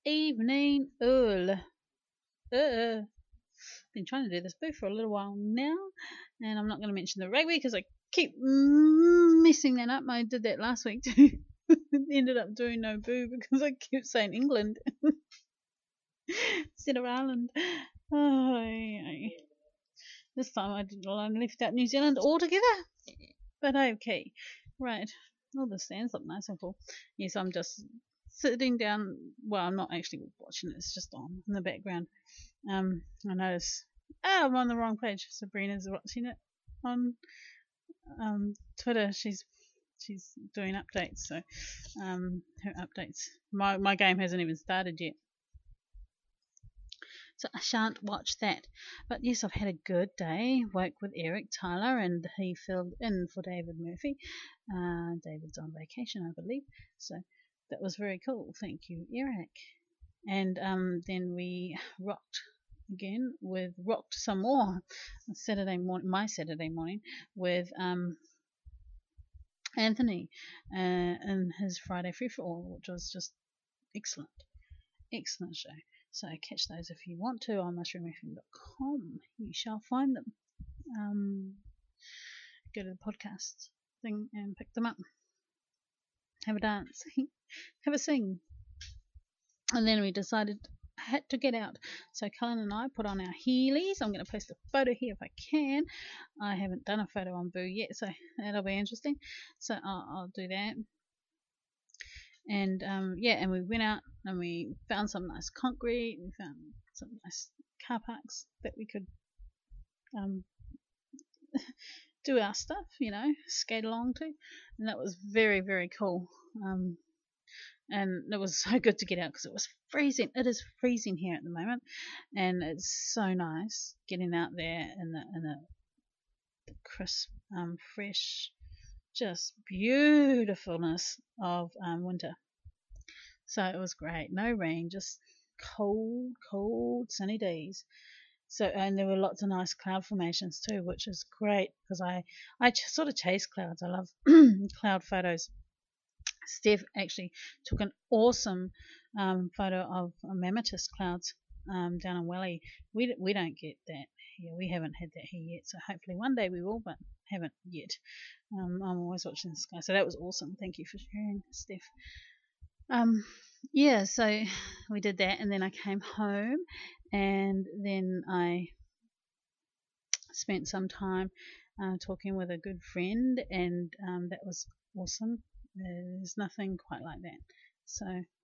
evening all. Been trying to do this boo for a little while now, and I'm not going to mention the rugby because I keep messing that up. I did that last week too. Ended up doing no boo because I kept saying England instead of Ireland. Oh, this time I left out New Zealand altogether. But okay, right. All the stands look nice and full. Yes, I'm just sitting down. Well, I'm not actually watching it. It's just on in the background. I notice. Oh, I'm on the wrong page. Sabrina's watching it on Twitter. She's doing updates. So her updates. My game hasn't even started yet. So I shan't watch that. But yes, I've had a good day. Woke with Eric Tyler, and he filled in for David Murphy. David's on vacation, I believe. So that was very cool. Thank you, Eric. And then we rocked some more my Saturday morning with Anthony and his Friday Free for All, which was just excellent. Excellent show. So catch those if you want to on mushroomfm.com. You shall find them. Go to the podcast thing and pick them up. Have a dance. Have a sing. And then we decided I had to get out. So Cullen and I put on our Heelys. I'm going to post a photo here if I can. I haven't done a photo on Boo yet, so that'll be interesting. So I'll do that. And and we went out and we found some nice concrete. We found some nice car parks that we could do our stuff, skate along to, and that was very, very cool. And it was so good to get out because it was freezing. It is freezing here at the moment, and it's so nice getting out there in the crisp, fresh, just beautifulness of winter. So it was great. No rain, just cold, sunny days. So, and there were lots of nice cloud formations too, which is great because I sort of chase clouds. I love cloud photos. Steph actually took an awesome photo of mammatus clouds down in Welly. We don't get that here. We haven't had that here yet. So hopefully one day we will, but haven't yet. I'm always watching the sky. So that was awesome. Thank you for sharing, Steph. So we did that, and then I came home, and then I spent some time talking with a good friend, and that was awesome. There's nothing quite like that. So